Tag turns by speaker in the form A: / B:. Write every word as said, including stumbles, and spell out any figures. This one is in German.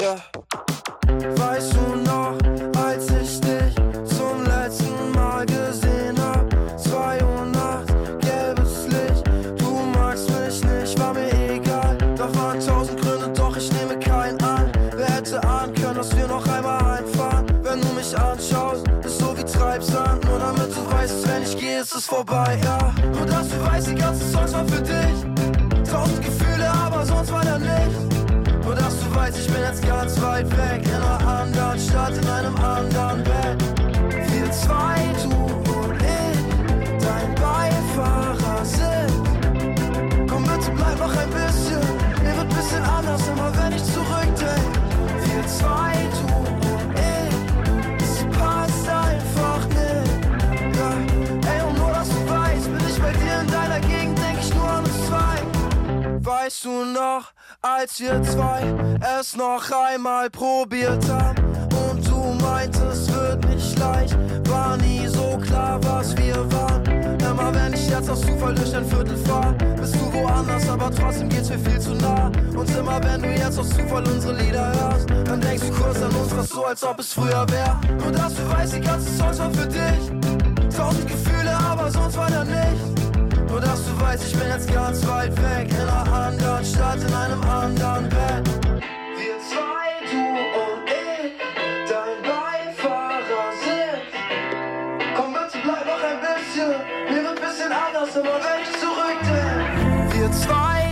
A: ja. Weißt du noch, als ich dich zum letzten Mal gesehen hab? Zwei Uhr nachts, gelbes Licht, du magst mich nicht, war mir egal. Da waren tausend Gründe, doch ich nehme keinen an. Wer hätte ahnen können, dass wir noch einmal heimfahren? Wenn du mich anschaust, ist so wie Treibsand. Nur damit du weißt, wenn ich gehe, ist es vorbei, ja. Nur dass du weißt, die ganzen Songs waren für dich. Tausend Gefühle, aber sonst war da nichts. Nur dass du weißt, ich bin jetzt ganz weit weg, in einer anderen Stadt, in einem anderen Bett. Wir zwei, du und ich, dein Beifahrersitz. Komm bitte, bleib noch ein bisschen, mir wird ein bisschen anders, immer wenn ich zurückdenk. Wir zwei, du und ich, es passt einfach nicht, ja. Ey, und nur dass du weißt, bin ich bei dir in deiner Gegend, denk ich nur an uns zwei. Weißt du noch, als wir zwei es noch einmal probiert haben und du meintest, wird nicht leicht, war nie so klar, was wir waren. Immer wenn ich jetzt aus Zufall durch ein Viertel fahr, bist du woanders, aber trotzdem geht's mir viel zu nah. Und immer wenn du jetzt aus Zufall unsere Lieder hörst, dann denkst du kurz an uns, was so, als ob es früher wär. Nur dass du weißt, die ganzen Songs waren für dich. Tausend Gefühle, aber sonst war da nichts. Nur dass du weißt, ich bin jetzt ganz weit weg, in einer anderen Stadt, in einem anderen Bett. Wir zwei, du und ich, dein Beifahrersitz. Komm bitte, bleib noch ein bisschen, mir wird ein bisschen anders, immer wenn ich zurückdenk. Wir zwei,